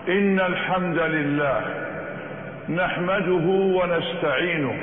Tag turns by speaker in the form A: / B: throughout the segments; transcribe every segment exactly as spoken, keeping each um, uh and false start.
A: إن الحمد لله نحمده ونستعينه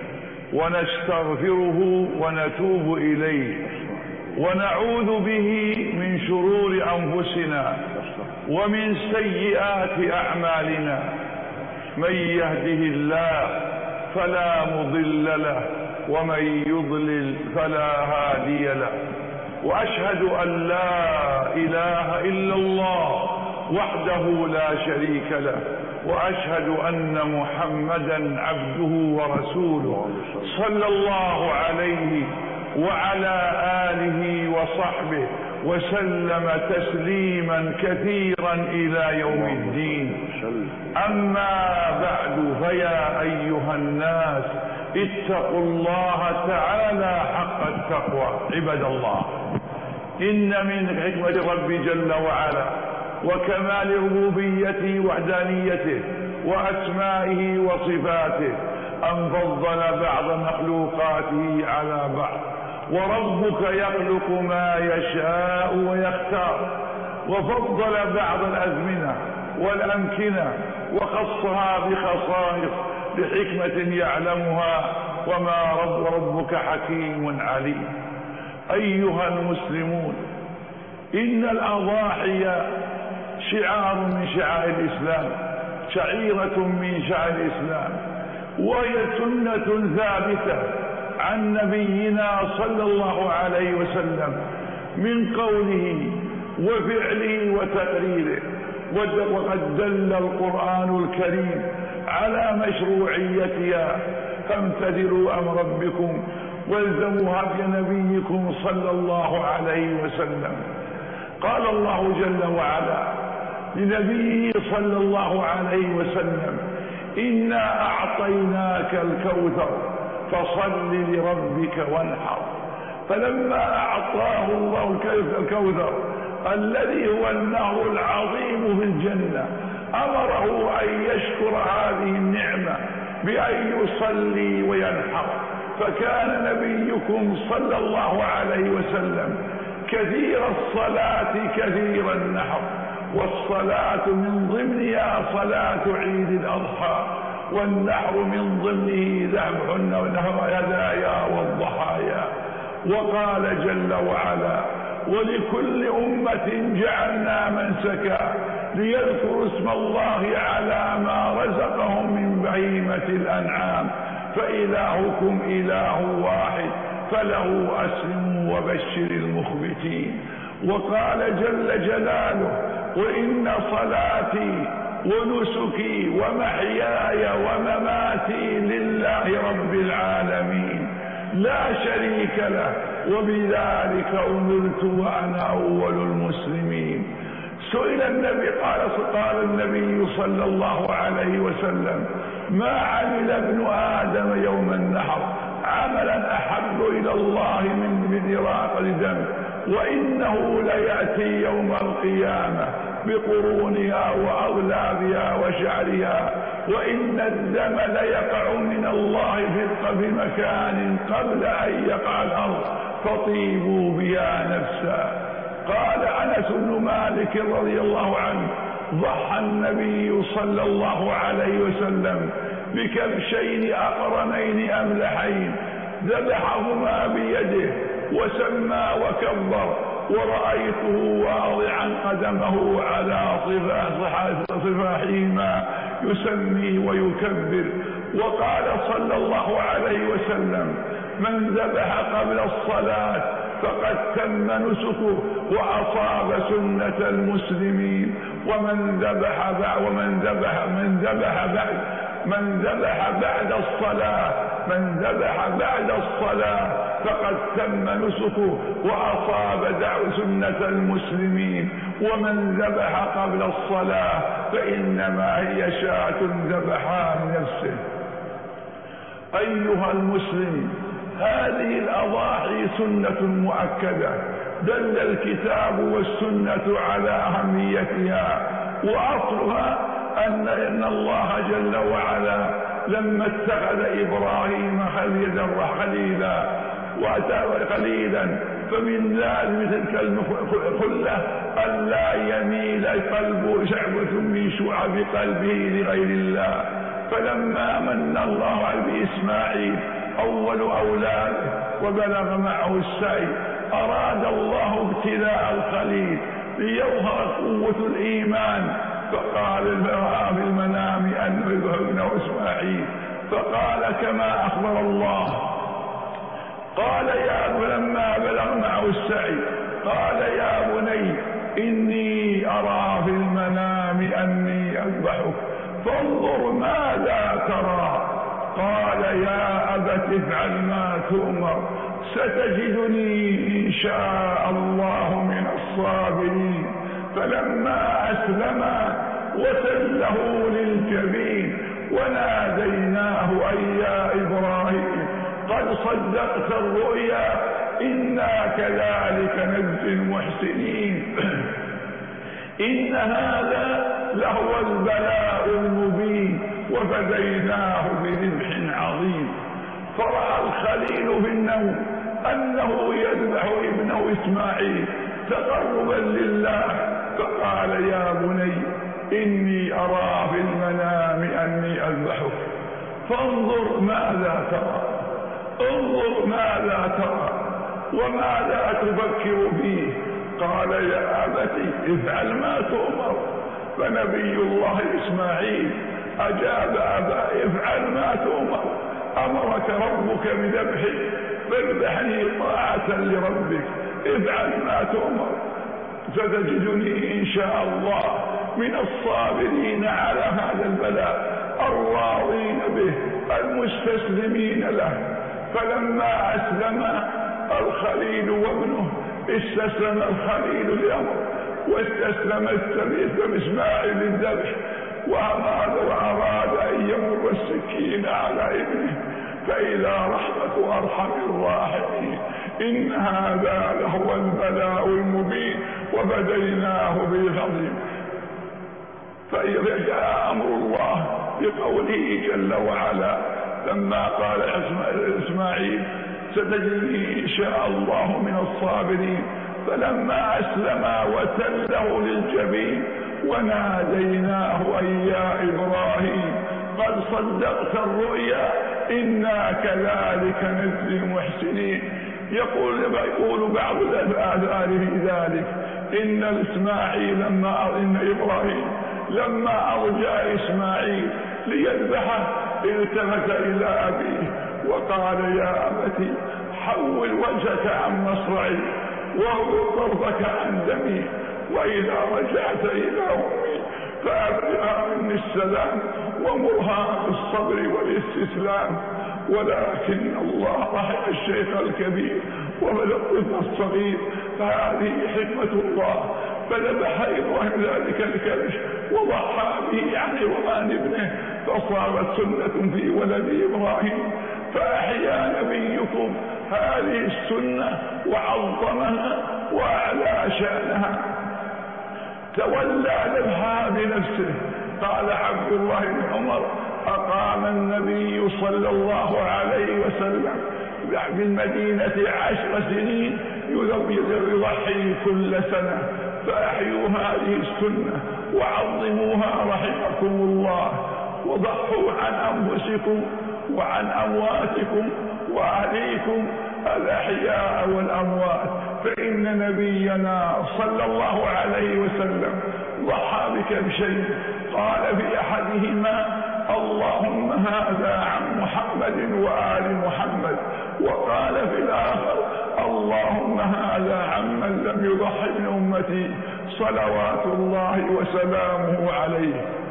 A: ونستغفره ونتوب إليه ونعوذ به من شرور أنفسنا ومن سيئات أعمالنا. من يهده الله فلا مضل له ومن يضلل فلا هادي له. وأشهد أن لا إله إلا الله وحده لا شريك له، وأشهد أن محمدا عبده ورسوله صلى الله عليه وعلى آله وصحبه وسلم تسليما كثيرا إلى يوم الدين. أما بعد، فيا أيها الناس اتقوا الله تعالى حق التقوى. عباد الله، إن من حكمة ربي جل وعلا وكمال ربوبيته وحدانيته وأسمائه وصفاته أن فضل بعض مخلوقاته على بعض. وربك يخلق ما يشاء ويختار، وفضل بعض الأزمنة والأمكنة وخصها بخصائص لحكمة يعلمها، وما رب ربك حكيم عليم. أيها المسلمون، إن الأضاحي شعار من شعائر الإسلام، شعيرة من شعائر الإسلام، وهي سنة ثابتة عن نبينا صلى الله عليه وسلم من قوله وفعله وتقريره. وقد دل القرآن الكريم على مشروعيتها، فامتثلوا أمر ربكم والزموا هدي نبيكم صلى الله عليه وسلم. قال الله جل وعلا لنبيه صلى الله عليه وسلم: إنا أعطيناك الكوثر فصل لربك وانحر. فلما أعطاه الله الكوثر الذي هو النهر العظيم في الجنة، أمره أن يشكر هذه النعمة بأن يصلي وينحر. فكان نبيكم صلى الله عليه وسلم كثير الصلاة كثير النحر، والصلاة من ضمنها صلاة عيد الأضحى، والنحر من ضمنه ذبح الهدايا والضحايا. وقال جل وعلا: ولكل أمة جعلنا منسكا ليذكروا اسم الله على ما رزقهم من بهيمة الأنعام فإلهكم إله واحد فله أسلموا وبشر المخبتين. وقال جل جلاله: وإن صلاتي ونسكي ومحياي ومماتي لله رب العالمين لا شريك له وبذلك أمرت وأنا أول المسلمين. سئل النبي قال قال النبي صلى الله عليه وسلم: ما عمل ابن آدم يوم النحر عملا أحب إلى الله من إراقة الدم، وإنه ليأتي يوم القيامة بقرونها وأغلابها وشعرها، وإن الدم ليقع من الله في مكان قبل أن يقع الأرض فطيبوا بها نفسا. قال أنس بن مالك رضي الله عنه: ضحى النبي صلى الله عليه وسلم بكبشين أقرنين أملحين، ذبحهما بيده وسمى وكبر، ورأيته واضعا قدمه على صفاحهما يسمي ويكبر. وقال صلى الله عليه وسلم: من ذبح قبل الصلاة فقد تم نسكه وأصاب سنة المسلمين، ومن ذبح بعد ومن ذبح من ذبح بعد من ذبح بعد الصلاة من ذبح بعد الصلاة فقد تم نسكه وأصاب دعوة سنة المسلمين، ومن ذبح قبل الصلاة فإنما هي شاة ذبحها لنفسه. أيها المسلم، هذه الأضاحي سنة مؤكدة دل الكتاب والسنة على أهميتها، وأصلها أن إن الله جل وعلا لما اتخذ إبراهيم خليلا خليلا فمن لازم تلك الخلة ألا يميل قلبه شعبة من شعب قلبه لغير الله. فلما من الله على إسماعيل أول أولاده وبلغ معه السعي أراد الله ابتلاء الخليل ليظهر قوة الإيمان، فقال رأى في المنام أنه يذهب ابنه إسماعيل، فقال كما أخبر الله. قال يا لما بلغ معه السعي قال يا بني إني أرى في المنام أني أذبحك فانظر ماذا ترى. قال يا أبت افعل ما تؤمر ستجدني إن شاء الله من الصابرين. فلما أسلما وتله للجبين وناديناه أي يا إبراهيم قد صدقت الرؤيا إنا كذلك نجزي المحسنين. إن هذا لهو البلاء المبين وفديناه بذبح عظيم. فرأى الخليل في النوم أنه يذبح ابنه إسماعيل تقربا لله، فقال يا بني إني أرى في المنام أني أذبحك فانظر ماذا ترى، انظر ماذا ترى وماذا تفكر فيه. قال يا أبتي افعل ما تؤمر. فنبي الله إسماعيل أجاب أبا افعل ما تؤمر، أمرك ربك بذبحي فاذبحني طاعة لربك، افعل ما تؤمر ستجدني إن شاء الله من الصابرين على هذا البلاء الراضين به المستسلمين له. فلما أسلم الخليل وابنه استسلم الخليل لأمر واستسلم إسماعيل للذبح، وأراد أن يمر السكين على ابنه فإذا رحمة أرحم الراحمين. إن هذا لهو البلاء المبين وبديناه بالعظيم. فإذا جاء أمر الله بقوله جل وعلا لما قال إسماعيل ستجدني إن شاء الله من الصابرين، فلما أسلما وتله للجبين وناديناه أي يا إبراهيم قد صدقت الرؤيا إنا كذلك نجزي المحسنين. يقول يقول بعض الآثار في ذلك إن إسماعيل لما إن إبراهيم لما أرجع إسماعيل ليذبحه التفت إلى أبيه وقال يا أبتي حول وجهك عن مصرعي واغض طرفك عن دمي، وإذا رجعت إلى أمي فأبلغها مني السلام ومرها بالصبر والاستسلام. ولكن الله رحم الشيخ الكبير ولطف الصغير، فهذه حكمة الله. فذبح إبراهيم ذلك الكبش وضحى به عن عوضان ابنه، فصارت سنة في ولد إبراهيم. فأحيا نبيكم هذه السنة وعظمها وأعلى شأنها، تولى ذبحها بنفسه. قال عبد الله بن عمر أقام النبي صلى الله عليه وسلم بالمدينة عشر سنين يضحي كل سنة، فأحيوا هذه السنة وعظموها رحمكم الله، وضحوا عن أنفسكم وعن أمواتكم وعليكم الأحياء والأموات. فإن نبينا صلى الله عليه وسلم ضحى بكبشين، قال في أحدهما اللهم هذا عن محمد وآل محمد، وقال في الآخر اللهم هذا عمن لم يضح من أمتي صلوات الله وسلامه عليه.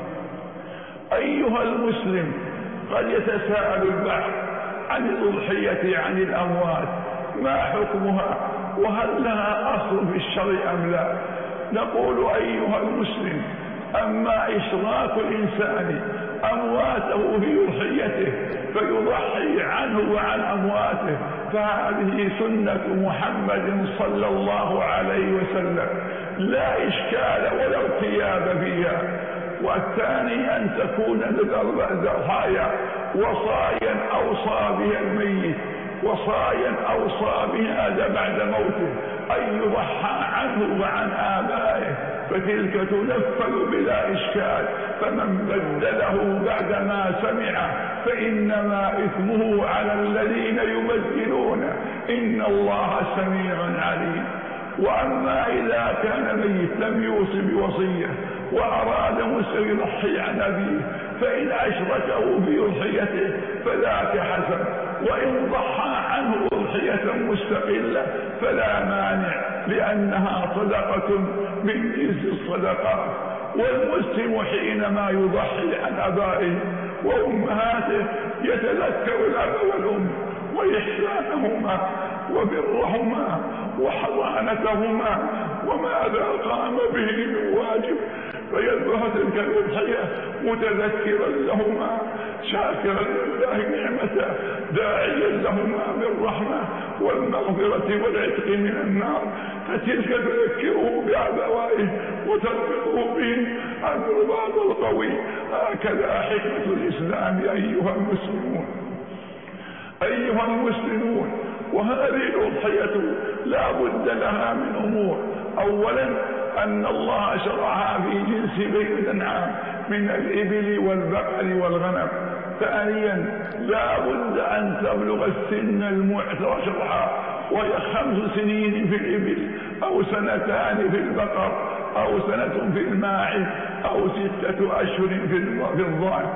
A: أيها المسلم، قد يتساءل البعض عن الأضحية عن الأموات، ما حكمها وهل لها أصل في الشرع أم لا؟ نقول أيها المسلم، أما إشراك الإنسان أمواته في أضحيته فيضحي عنه وعن أمواته فهذه سنة محمد صلى الله عليه وسلم لا إشكال ولا ارتياب فيها. والثاني أن تكون الضحايا وصايا أوصى بها الميت وصايا أوصى بهذا بعد موته أن يضحى عنه وعن آبائه، فتلك تنفذ بلا إشكال. فمن بدله بعدما سمعه فإنما إثمه على الذين يبدلونه، إن الله سميع عليم. وأما إذا كان ميت لم يوصي بوصية وأراد مسلم يضحي عن أبيه فإن أشركه في أضحيته فذاك حسن، وإن ضحى عنه أضحية مستقلة فلا مانع، لأنها صدقة من جنس الصدقات. والمسلم حينما يضحي عن أبائه وأمهاته يتذكر الأب والأم وإحسانهما وبرهما وحضانتهما وماذا قام به من واجب، فيذبح تلك الأضحية متذكرا لهما شاكرا لله نعمته داعيا لهما بالرحمة والمغفرة والعتق من النار، فتلك تذكره بأبوائه وتربطه به الرباط القوي. هكذا حكمة الإسلام أيها المسلمون أيها المسلمون. وهذه الأضحية لا بد لها من أمور. أولا أن الله شرعها في جنس بين الأنعام من الإبل والبقر والغنم. ثانيا لا بد أن تبلغ السن المعتبر شرعا، وهي خمس سنين في الإبل أو سنتان في البقر أو سنة في الماعز أو ستة أشهر في الضأن.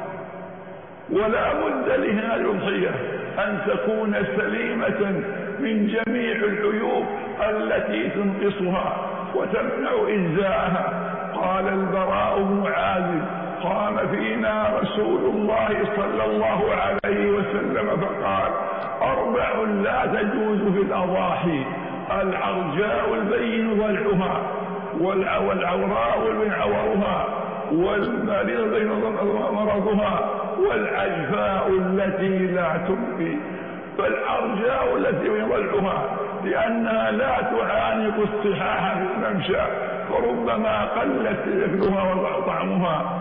A: ولا بد لهذه الأضحية أن تكون سليمة من جميع العيوب التي تنقصها وتمنع إجزاءها. قال البراء بن عازب قام فينا رسول الله صلى الله عليه وسلم فقال: أربع لا تجوز في الأضاحي: العرجاء البين ضلعها، والعوراء البين عورها، والمريض البين مرضها، والعجفاء التي لا تبقي. فالعرجاء التي ضلعها لأنها لا تعانق الصحاح في الممشى فربما قلت أكلها وطعمها.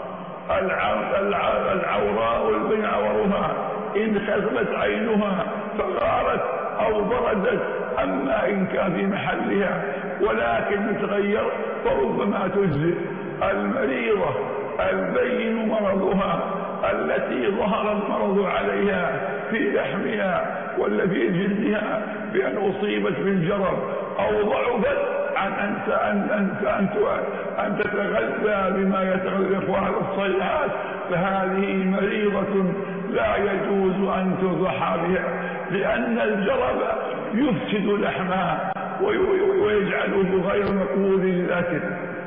A: العوراء البين عورها إن خسبت عينها فغارت أو بردت، أما إن كان في محلها ولكن تغير فربما تجزئ. المريضة البين مرضها التي ظهر المرض عليها في لحمها ولا في جلدها بأن أصيبت بالجرب أو ضعفت عن أن أن أن أن تتغذى بما يتغذى إخوان الصيحات، فهذه مريضة لا يجوز أن تضحى بها، لأن الجرب يفسد لحمها ويجعله غير مقبول للأكل.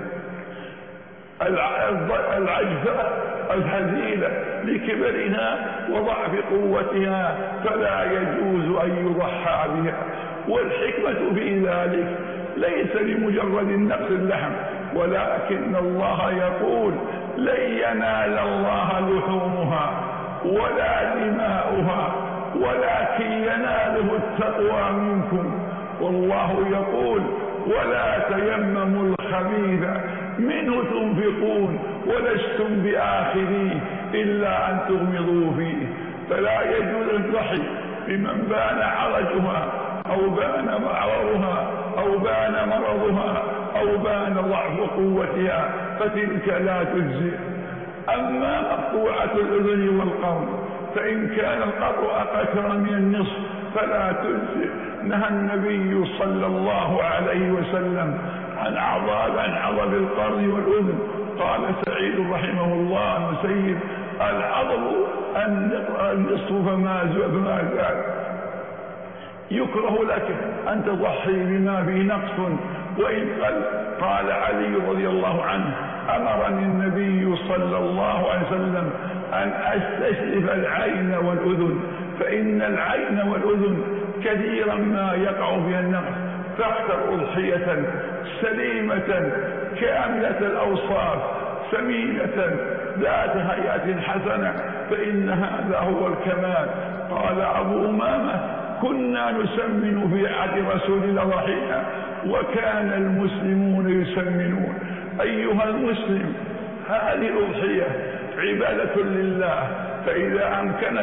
A: العجفاء الهزيلة لكبرها وضعف قوتها فلا يجوز أن يضحى بها. والحكمة في ذلك ليس لمجرد نقص اللحم، ولكن الله يقول: لن ينال الله لحومها ولا دماؤها ولكن يناله التقوى منكم. والله يقول: ولا تيمموا الخبيث منه تنفقون ولستم بآخذيه إلا أن تغمضوا فيه. فلا يجوز الضحي بمن بان عرجها أو بان معورها أو بان مرضها أو بان ضعف قوتها، فتلك لا تجزئ. أما مقطوعة الأذن والقرن فإن كان القطع أكثر من النصف فلا تجزئ. نهى النبي صلى الله عليه وسلم عن عضاب عن عضب القرن والأذن. قال سعيد رحمه الله المسيب: العضب النصف فما زاد. يكره لك أن تضحي بما فيه نقص وإن قل. قال علي رضي الله عنه: أمرني النبي صلى الله عليه وسلم أن أستشرف العين والأذن، فإن العين والأذن كثيرا ما يقع فيها النقص، فاختر أضحية سليمة كاملة الأوصاف سمينة ذات هيئة حسنة، فإن هذا هو الكمال. قال أبو أمامة: كنا نسمن في عهد رسول الله ضحينا وكان المسلمون يسمنون. أيها المسلم، هذه الأضحية عبادة لله، فإذا أمكنك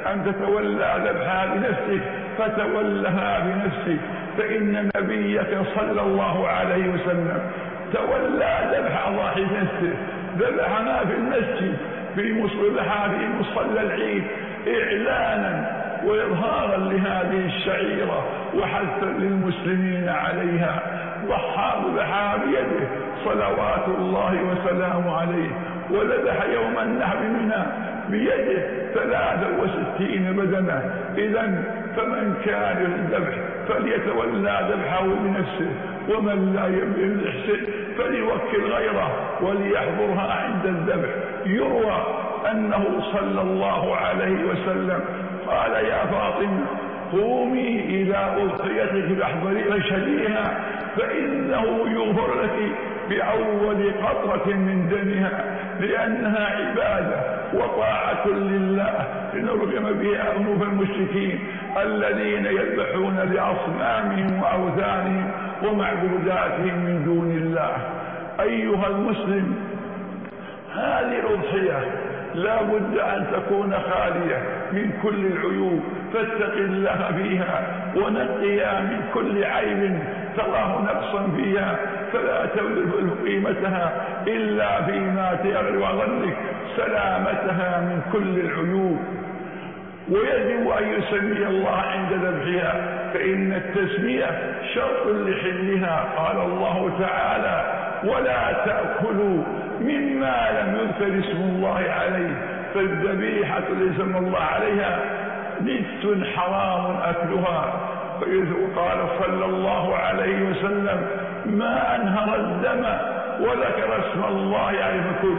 A: أن تتولى ذبحها بنفسك فتولها بنفسك، فإن نبيك صلى الله عليه وسلم تولى ذبح أضاحي نفسه، ذبحنا في المسجد في مصلحها في مصلى العيد إعلانا وإظهارا لهذه الشعيرة وحثا للمسلمين عليها، ضحى بها بيده صلوات الله وسلامه عليه، وذبح يوم النحر منها بيده ثلاثا وستين بدنة. إذن فمن كان الذبح فليتولى ذبحه بنفسه، ومن لا يحسن فليوكل غيره وليحضرها عند الذبح. يروى أنه صلى الله عليه وسلم قال يا فاطمة قومي إلى أضحيتك فاشهديها فإنه يغفر لك بأول قطرة من دمها، لأنها عبادة وطاعة لله لنرغم بها أنوف المشركين الذين يذبحون لأصنامهم وأوثانهم ومعبوداتهم من دون الله. أيها المسلم، هذه الأضحية لا بد أن تكون خالية من كل العيوب، فاتق الله فيها ونقيها من كل عيب تراه نقصا فيها، فلا تبذل قيمتها إلا فيما تغلب ظنك سلامتها من كل العيوب. ويجب أن يسمي الله عند ذبحها، فإن التسمية شرط لحلها. قال الله تعالى ولا تأكلوا مما لم يذكر اسم الله عليه، فالذبيحة التي سمى الله عليها نجس حرام أكلها. قال صلى الله عليه وسلم ما أنهر الدم وذكر اسم الله عليه فكل.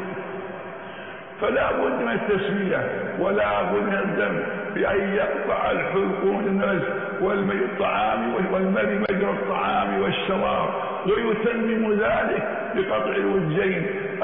A: فلا بد من التسمية ولا بد من الدم بأن يقطع الحلق من النفس والطعام والمري مجرى الطعام والشراب، ويتمم ذلك بقطع الوجهين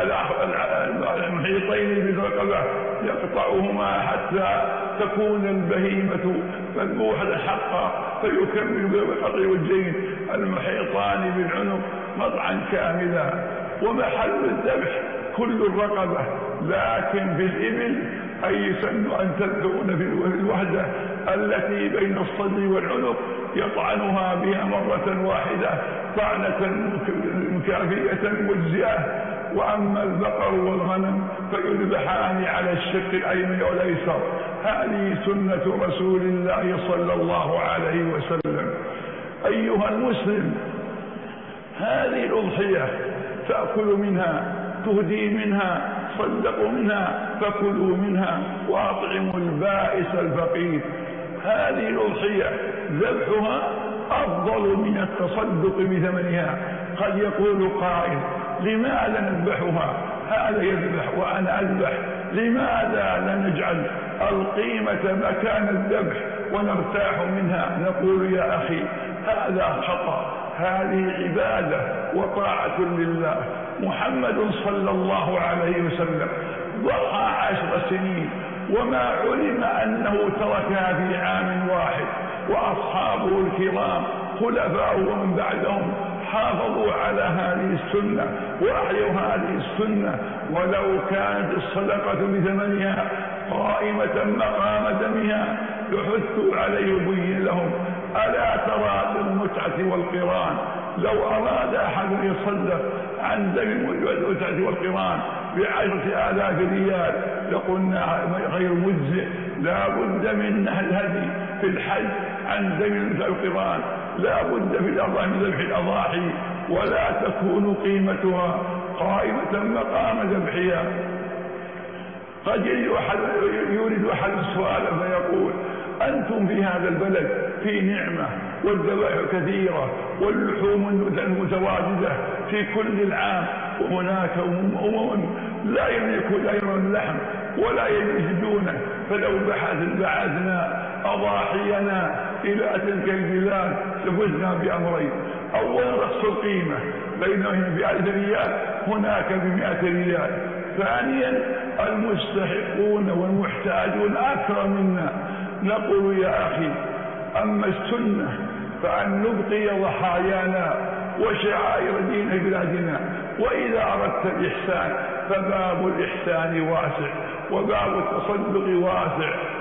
A: المحيطين بالرقبة يقطعهما حتى تكون البهيمة مذبوحة حقا، فيكمل بقطع الوجهين المحيطان بالعنق قطعا كاملا. ومحل الذبح كل الرقبة، لكن في الإبل أي سن أن تذكرون في الوحدة التي بين الصدر والعنق يطعنها بها مرة واحدة طعنة مكافية مجزئة. وأما البقر والغنم فيذبحان على الشق الأيمن والأيسر. هذه سنة رسول الله صلى الله عليه وسلم. أيها المسلم، هذه الأضحية تأكل منها، تهدي منها، صدقوا منها، فكلوا منها وأطعموا البائس الفقير. هذه الأضحية ذبحها أفضل من التصدق بثمنها. قد يقول قائل لماذا نذبحها؟ هذا يذبح وأنا أذبح، لماذا لا نجعل القيمة مكان الذبح ونرتاح منها؟ نقول يا أخي هذا خطأ، هذه عبادة وطاعة لله. محمد صلى الله عليه وسلم ضحى عشر سنين وما علم أنه تركها في عام واحد، وأصحابه الكرام خلفاء ومن بعدهم حافظوا على هذه السنة وأحيوا هذه السنة. ولو كانت الصدقة بثمنها قائمة مقام دمها لحثوا عليه وبين لهم. ألا ترى بالمتعة والقران، لو أراد أحد يصدق عن دم المتعة والقران بعشرة آلاف ريال لقلنا غير مجزئ، لا بد من الهدي في الحج عن دم المتعة والقران، لا بد في الأضاحي من ذبح الأضاحي، ولا تكون قيمتها قائمة مقام ذبحها. قد يريد أحد السؤال فيقول أنتم في هذا البلد في نعمة والذبائح كثيرة واللحوم المتواجدة في كل العام، وهناك أمم لا يملكون لا يرون اللحم ولا يجدونه، فلو بعثنا أضاحينا إلى تلك البلاد لفزنا بأمرين: أولا رخص القيمة بينهم بألف ريال هناك بمئة ريال، ثانيا المستحقون والمحتاجون أكثر منا. نقول يا أخي أما السنة فأن نبقي ضحايانا وشعائر دين بلادنا، وإذا أردت الإحسان فباب الإحسان واسع وباب التصدق واسع،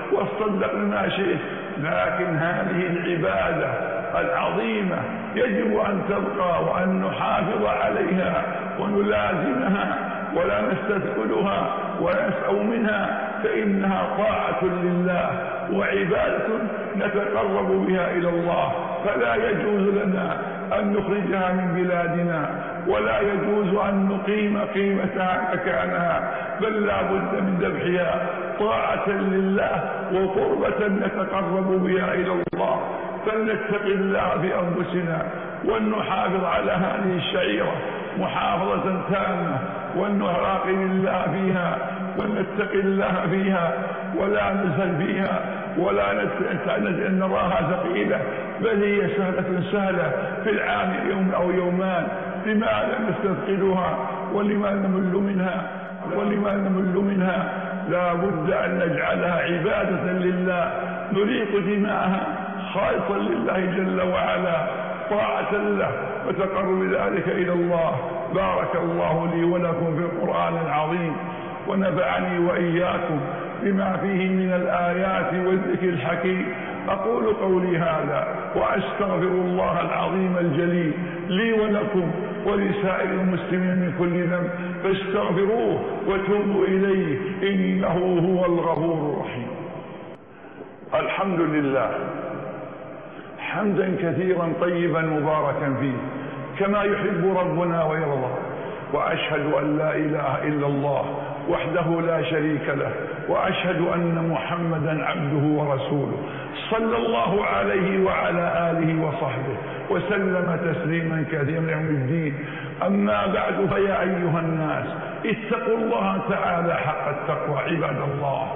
A: واصطدق بما شئت، لكن هذه العبادة العظيمة يجب أن تبقى وأن نحافظ عليها ونلازمها ولا نستثقلها ونسأو منها، فإنها طاعة لله وعبادة نتقرب بها إلى الله، فلا يجوز لنا أن نخرجها من بلادنا ولا يجوز أن نقيم قيمتها مكانها، بل لا بد من ذبحها طاعة لله وقربة نتقرب بها إلى الله. فلنتق الله في أنفسنا ولنحافظ على هذه الشعيرة محافظة تامة، ونراقب الله فيها ونتق الله فيها ولا نزهد فيها ولا نراها ثقيلة، بل هي سهلة سهلة في العام يوم أو يومان. لماذا نستثقلها ولما نمل منها ولما نمل منها؟ لا بد أن نجعلها عبادة لله نريق دماءها خالصا لله جل وعلا طاعة له وتقرب ذلك إلى الله. بارك الله لي ولكم في القرآن العظيم، ونفعني وإياكم بما فيه من الآيات والذكر الحكيم. أقول قولي هذا وأستغفر الله العظيم الجليل لي ولكم ولسائر المسلمين من كل ذنب، فاستغفروه وتوبوا إليه إنه هو الغفور الرحيم. الحمد لله حمدا كثيرا طيبا مباركا فيه كما يحب ربنا ويرضى، وأشهد أن لا إله إلا الله وحده لا شريك له، وأشهد أن محمدا عبده ورسوله صلى الله عليه وعلى آله وصحبه وسلم تسليما كثيرا يوم الدين. أما بعد، فيا أيها الناس اتقوا الله تعالى حق التقوى عباد الله.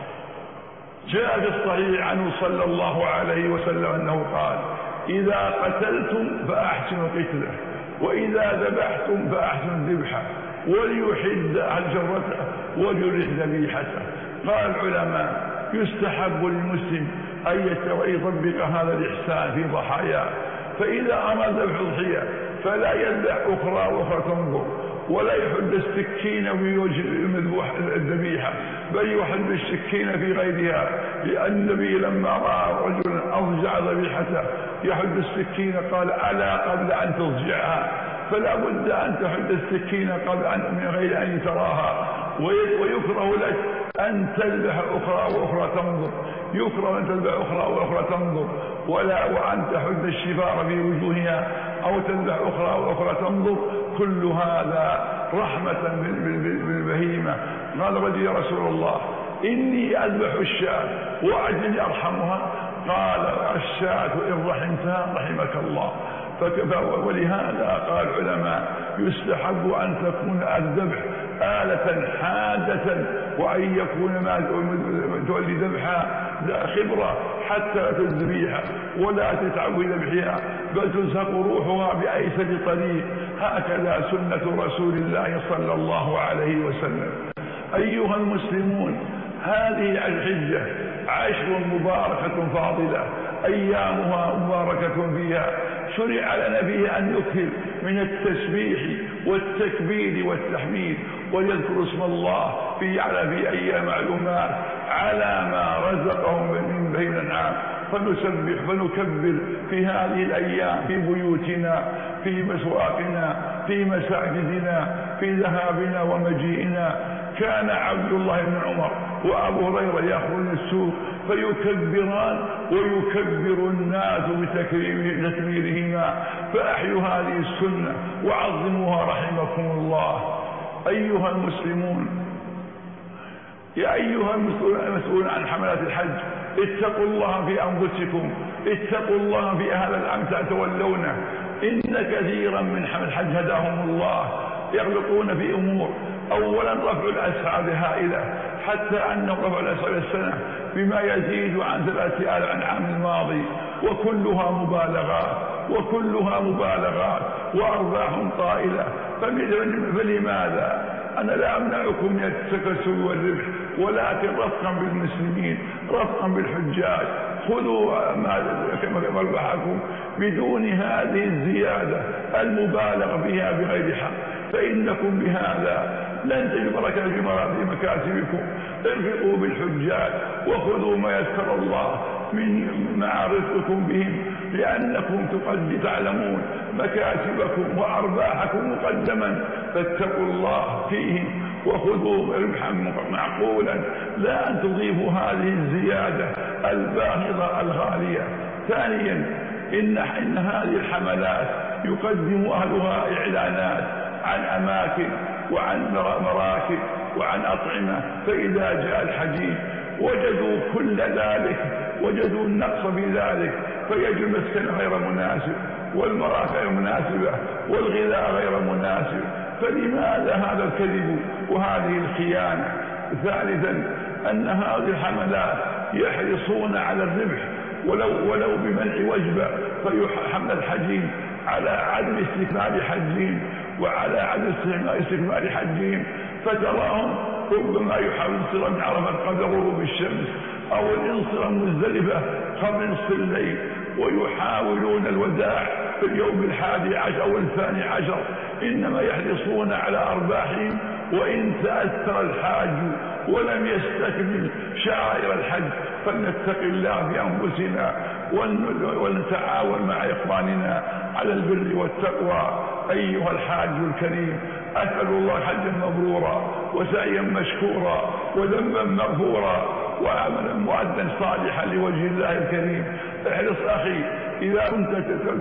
A: جاء في الصحيح عنه صلى الله عليه وسلم أنه قال: إذا قتلتم فأحسنوا قتله، وإذا ذبحتم فأحسنوا الذبحة، وليحد الجرته وليرح ذبيحته. قال العلماء: يستحب للمسلم أن يطبق هذا الإحسان في ضحاياه، فإذا أمر ذبح ضحية فلا يذبح أخرى وأخرى تنظر، ولا يحد السكين في وجه الذبيحة، بل يحد السكين في غيرها، لأن النبي لما رأى رجلا أضجع ذبيحته يحد السكين قال: ألا قبل أن تضجعها، فلا بد أن تحد السكين قبل أن من غير أن تراها. ويكره لك أن تذبح أخرى وأخرى تنظر، يكره أن تذبح أخرى وأخرى تنظر، ولا وأن تحد الشفار في وجوهها أو تذبح أخرى وأخرى تنظر. كل هذا رحمة بالبهيمة. قال رجل: يا رسول الله، إني أذبح الشاة وأجل أرحمها. قال: الشاة إن رحمتها رحمك الله. ولهذا قال العلماء: يستحب أن تكون الذبح آلة حادة، وأن يكون ما تولي ذبحها خبرة حتى تذبيها ولا تتعب ذبحها، بل تزهق روحها بأيسر طريق. هكذا سنة رسول الله صلى الله عليه وسلم. أيها المسلمون، هذه الحجة عشر مباركة فاضلة أيامها مباركة فيها، شرع لنا فيه أن نكثر من التسبيح والتكبير والتحميد، وليذكر اسم الله في على في أيام معلومات على ما رزقهم من بين الأنعام، فنسبح ونكبر في هذه الأيام في بيوتنا، في مسواقنا، في مساجدنا، في ذهابنا ومجيئنا. كان عبد الله بن عمر وأبو هريرة يأخذون السوق فيكبران ويكبر الناس بتكبيرهما، فأحيوا هذه السنة وعظموها رحمكم الله. أيها المسلمون، يا أيها المسؤولون عن حملات الحج، اتقوا الله في أنفسكم، اتقوا الله في أهل الأمتع تولونه. إن كثيرا من حمل الحج هداهم الله يغلطون في أمور. أولا رفع الأسعار هائلة، حتى أنه رفع الأسعار السنة بما يزيد عن ثلاثة آلاف عن العام الماضي، وكلها مبالغات وكلها مبالغات وأرباح طائلة. فلماذا؟ أنا لا أمنعكم من التكسب والربح، ولكن رفقا بالمسلمين، رفقا بالحجاج، خذوا ما كما ربحكم بدون هذه الزيادة المبالغ بها بغير حق. فإنكم بهذا لن تجدوا بركة في مكاسبكم. ارفقوا بالحجاج وخذوا ما يسر الله من مع رزقكم بهم، لأنكم قد تعلمون مكاسبكم وأرباحكم مقدما، فاتقوا الله فيهم وخذوا ربحا معقولا، لا أن تضيفوا هذه الزيادة الباهظة الغالية. ثانيا، إن, إن هذه الحملات يقدم أهلها إعلانات عن أماكن وعن مراكب وعن أطعمة، فإذا جاء الحجيج وجدوا كل ذلك، وجدوا النقص في ذلك، فيجد المسكن غير مناسب والمراكب غير مناسبة والغذاء غير مناسب، فلماذا هذا الكذب وهذه الخيانة؟ ثالثا، أن هذه الحملات يحرصون على الربح ولو, ولو بمنع وجبة، فيحمل الحجيج على عدم استكمال حجهم وعلى عدم استكمال حجهم، فتراهم ربما يحاول الانصراف من عرفة قبل غروب الشمس أو الانصراف مزدلفة قبل نصف الليل، ويحاولون الوداع في اليوم الحادي عشر أو الثاني عشر، إنما يحرصون على أرباحهم. وإن تأثر الحاج ولم يستكمل شعائر الحج فلنتق الله بأنفسنا ونتعاون مع إخواننا على البر والتقوى. أيها الحاج الكريم، أسأل الله حجا مبرورا وسعيا مشكورا وذنبا مغفورا وعملا مؤدا صالحا لوجه الله الكريم. احرص أخي إذا كنت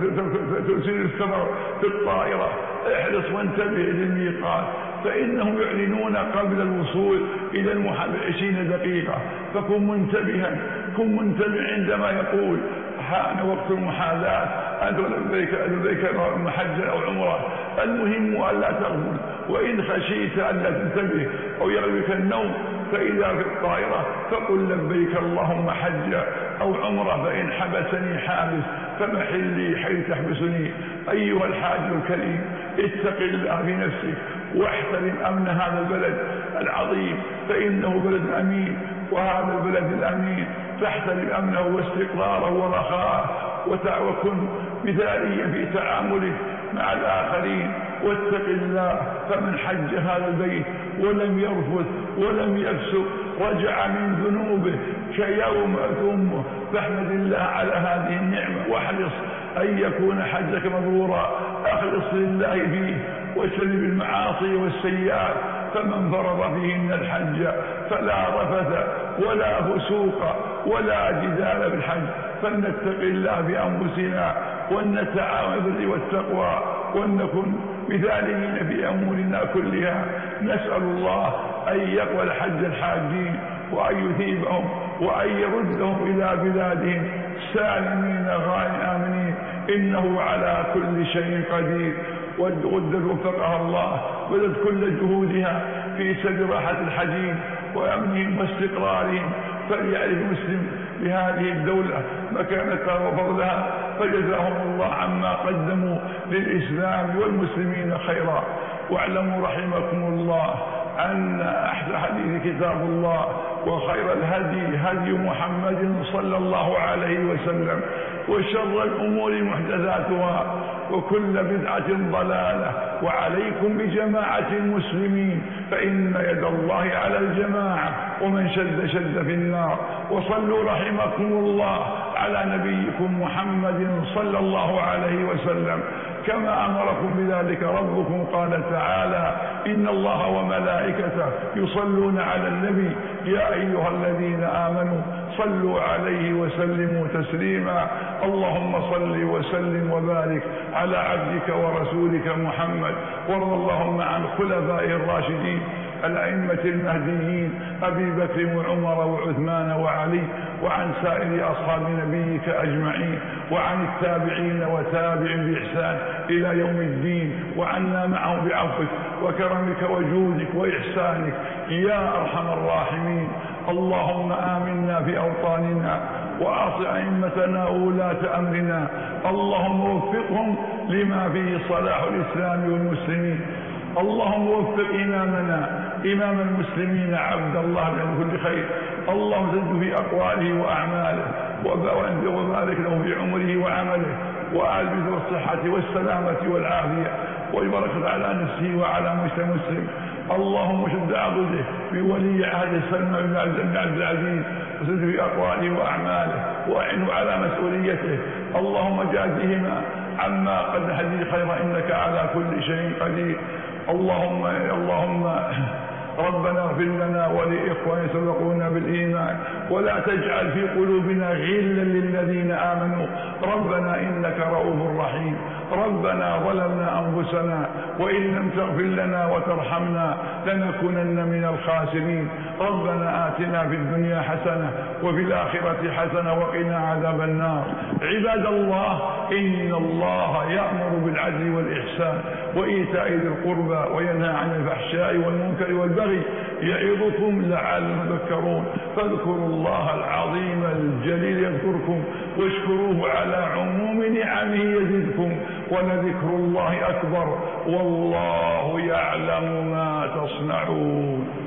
A: تسير السفر في الطائرة، احرص وانتبه للميقات، فإنهم يعلنون قبل الوصول إلى المحل عشرين دقيقة، فكن منتبها، كن منتبه عندما يقول حان وقت المحاذاة أن لبيك لبيك حجا أو عمرة. المهم ألا تغفل، وإن خشيت ألا تنتبه أو يغلبك النوم فإذا في الطائرة فقل لبيك اللهم حجا أو عمرة، فإن حبسني حابس فمحلي حيث تحبسني. أيها الحاج الكريم، اتق الله في نفسك واحترم أمن هذا البلد العظيم، فإنه بلد أمين، وهذا البلد الأمين فاحترم أمنه واستقراره ورخاءه، وكن مثاليا في تعاملك مع الآخرين، واتق الله. فمن حج هذا البيت ولم يرفث ولم يفسق رجع من ذنوبه كيوم أمه، فاحمد الله على هذه النعمة واحرص أن يكون حجك مبرورا. أخلص لله فيه واجتنب المعاصي والسيئات، فمن فرض فيهن الحج فلا رفث ولا فسوق ولا جدال بالحج. فلنتق الله بأنفسنا ولنتعاون بالبر والتقوى ولنكن مثاليين في أمورنا كلها. نسأل الله أن يقبل حج الحاجين وأن يثيبهم وأن يردهم إلى بلادهم سالمين غانمين آمنين، إنه على كل شيء قدير. ود وفقها الله وزد كل جهودها في سد راحة الحجين وأمنهم واستقرارهم، فليعرف مسلم بهذه الدولة مكانتها وفضلها، فجزاهم الله عما قدموا للإسلام والمسلمين خيرا. واعلموا رحمكم الله أن أحسن حديث كتاب الله، وخير الهدي هدي محمد صلى الله عليه وسلم، وشر الأمور محدثاتها، وكل بدعة ضلالة. وعليكم بجماعة المسلمين، فإن يد الله على الجماعة، ومن شد شد في النار. وصلوا رحمكم الله على نبيكم محمد صلى الله عليه وسلم كما أمركم بذلك ربكم. قال تعالى: إن الله وملائكته يصلون على النبي يا أيها الذين آمنوا صلوا عليه وسلموا تسليما. اللهم صل وسلم وبارك على عبدك ورسولك محمد، وارض اللهم عن خلفائه الراشدين الأئمة المهديين أبي بكر وعمر وعثمان وعلي، وعن سائر أصحاب نبيك أجمعين، وعن التابعين وتابع بإحسان إلى يوم الدين، وعنا معه بعفوك وكرمك وجودك وإحسانك يا أرحم الراحمين. اللهم آمنا في أوطاننا وأعط أئمتنا وولاة أمرنا، اللهم وفقهم لما فيه صلاح الإسلام والمسلمين. اللهم وفق إمامنا إمام المسلمين عبد الله بن كل خير، اللهم زد في أقواله وأعماله، وبارك له في عمره وعمله، وألبسه الصحة والسلامة والعافية. وبركة على نفسه وعلى مسلم. اللهم شد عضده بولي عهد سلمى بن عبد العزيز وسد في أقواله وأعماله وأعنه على مسؤوليته. اللهم جازهما عما قد هدي خيرا إنك على كل شيء قدير. اللهم اللهم ربنا اغفر لنا ولإخواننا سبقونا بالإيمان ولا تجعل في قلوبنا غلا للذين آمنوا ربنا إنك رؤوف رحيم. ربنا ظلمنا أنفسنا وإن لم تغفر لنا وترحمنا لنكونن من الخاسرين. ربنا آتنا في الدنيا حسنة وفي الآخرة حسنة وقنا عذاب النار. عباد الله، إن الله يأمر بالعدل والإحسان وإيتاء ذي القربى وينهى عن الفحشاء والمنكر والبغي يعظكم لعلكم تذكرون. فاذكروا الله العظيم الجليل يذكركم واشكروه على عموم نعمه يزدكم ولذكر الله أكبر والله يعلم ما تصنعون.